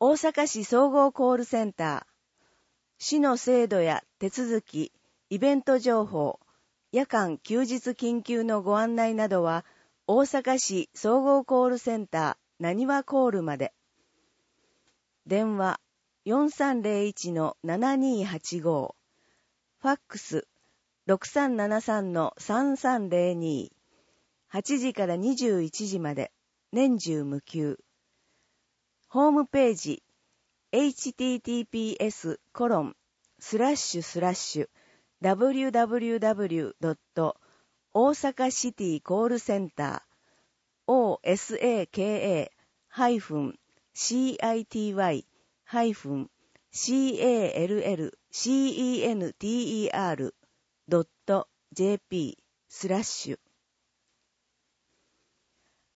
大阪市総合コールセンター、市の制度や手続き、イベント情報、夜間休日緊急のご案内などは、大阪市総合コールセンターなにわコールまで。電話 4301-7285、ファックス 6373-3302、8時から21時まで、年中無休。ホームページ https://www.osakacity-center.jp/.